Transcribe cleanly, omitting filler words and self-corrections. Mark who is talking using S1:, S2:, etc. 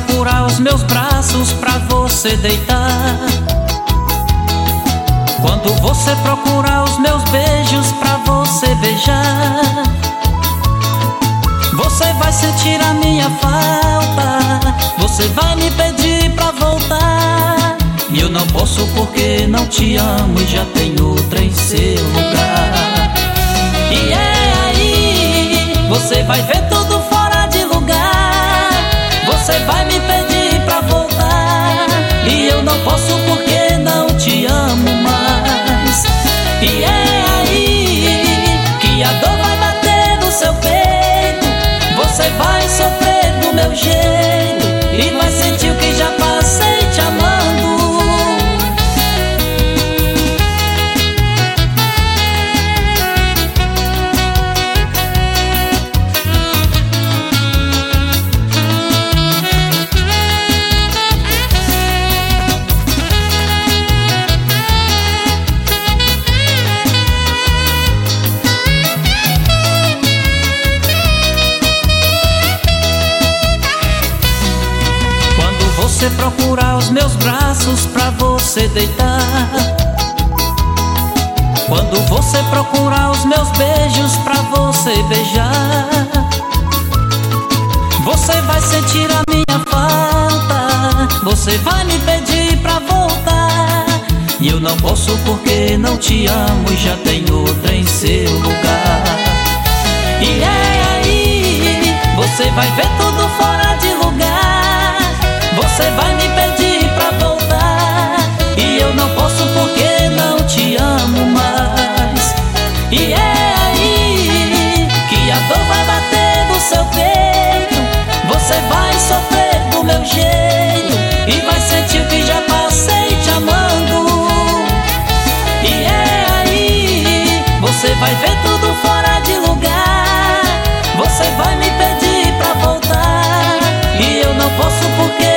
S1: procurar os meus braços pra você deitar, quando você procurar os meus beijos pra você beijar, você vai sentir a minha falta, você vai me pedir pra voltar, e eu não posso porque não te amo e já tenho outra em seu lugar. E é aí, você vai ver tudo fora de lugar, você vai me pedir pra voltar, e eu não posso porque não te amo mais. E é aí que a dor vai bater no seu peito, você vai sofrer do meu jeito e vai sentir o que já passei te amando. Você procurar os meus braços pra você deitar, quando você procurar os meus beijos pra você beijar, você vai sentir a minha falta, você vai me pedir pra voltar, e eu não posso porque não te amo e já tenho outra em seu lugar. E é aí, você vai ver tudo fora de lugar, você vai me pedir pra voltar, e eu não posso porque não te amo mais. E é aí que a dor vai bater no seu peito, você vai sofrer do meu jeito e vai sentir que já passei te amando. E é aí, você vai ver tudo fora de lugar, você vai me pedir pra voltar, e eu não posso porque